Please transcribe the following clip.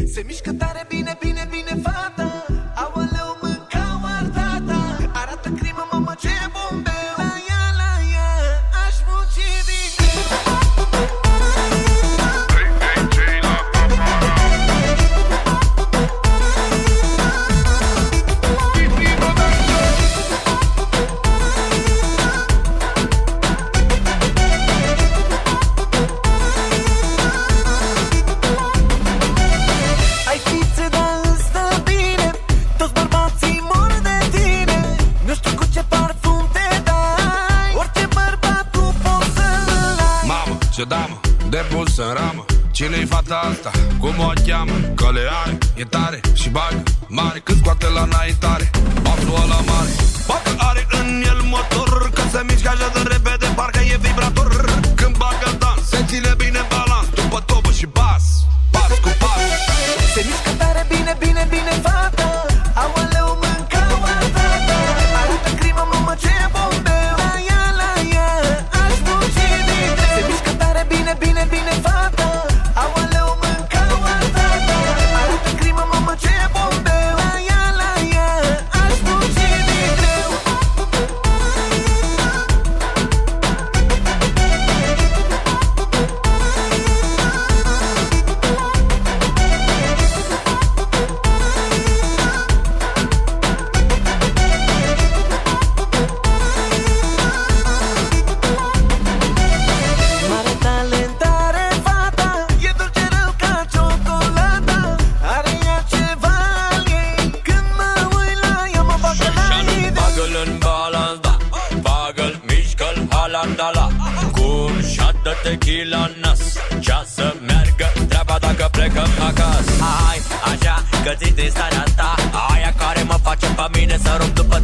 Se mișcă tare bine, bine, bine fata. Aoleu, mâncau artata. Arată crimă, mamă, ce bombeu. La ea, aș muci din ce damă, de pus în ramă. Cine-i fata asta? Cum o cheamă? Că le are, e tare și bagă mare. Când scoate la înaintare pasul ăla mare. Parcă are în el motor, că se mișcă așa de repede, parcă e vibrator. Când bagă dans, se ține bine balans, după tobă și bas, pas cu pas. Se mișcă tare bine, bine, bine fata. Aoleu, mâncau artata. Arată crimă, mamă, ce bombeu. La ea, aș muci din greu. Se mișcă tare bine, bine, bine fata. Aoleu, mâncau artata. Arată crimă, mamă, ce bombeu. La ea, aș muci din greu. Mare talent are fata. E dulce rău ca ciocolata. Are ea ceva al ei. Când mă uit la ea, mă bagă la idei. Bagă-l în balans, da. Bagă-l, mișcă-l, halandala. Cu un shot de tequila în nas. Ce-a să meargă treaba dacă plecăm acasă. Hai, așa, că ți din starea asta. Aia care mă face pe mine să rup după